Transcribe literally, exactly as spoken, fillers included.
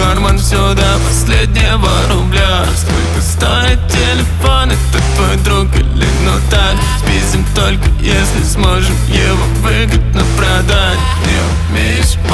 карман все до последнего рубля. Сколько стоит телефон, это твой друг или ну так? Списем только если сможем его выгодно продать. Не умеешь